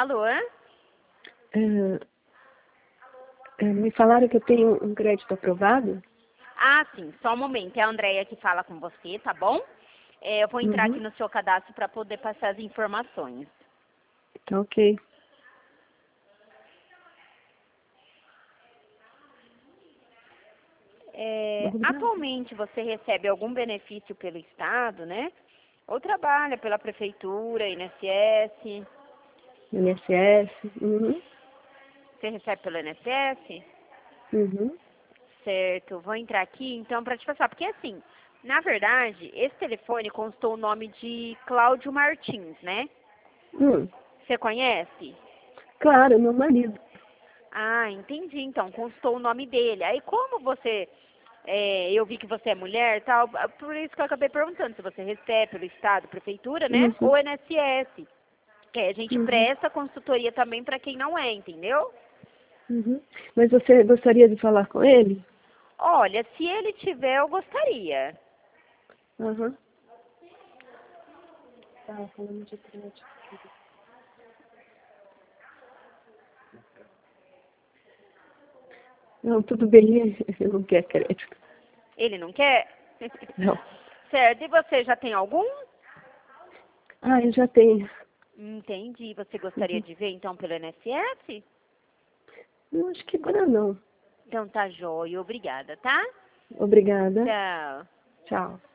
Alô? Me falaram que eu tenho um crédito aprovado? Ah, sim, só um momento. É a Andréia que fala com você, tá bom? Eu vou entrar aqui no seu cadastro para poder passar as informações. Tá ok. Atualmente você recebe algum benefício pelo Estado, né? Ou trabalha pela Prefeitura, INSS? INSS? Uhum. Você recebe pelo INSS? Uhum. Certo, vou entrar aqui então para te passar, porque assim, na verdade, esse telefone constou o nome de Cláudio Martins, né? Você conhece? Claro, meu marido. Ah, entendi, então, constou o nome dele. Aí como você, eu vi que você é mulher e tal, por isso que eu acabei perguntando se você recebe pelo Estado, Prefeitura, né? Uhum. Ou INSS, que a gente Uhum. presta consultoria também para quem não é, entendeu? Uhum. Mas você gostaria de falar com ele? Olha, se ele tiver, eu gostaria. Aham. Tá, falando de crédito. Não, tudo bem, eu não quero crédito. Ele não quer? Não. Certo, e você já tem algum? Ah, eu já tenho. Entendi. Você gostaria Uhum. de ver então pelo INSS? Eu acho que agora não. Então tá jóia, obrigada, tá? Obrigada. Tchau. Tchau.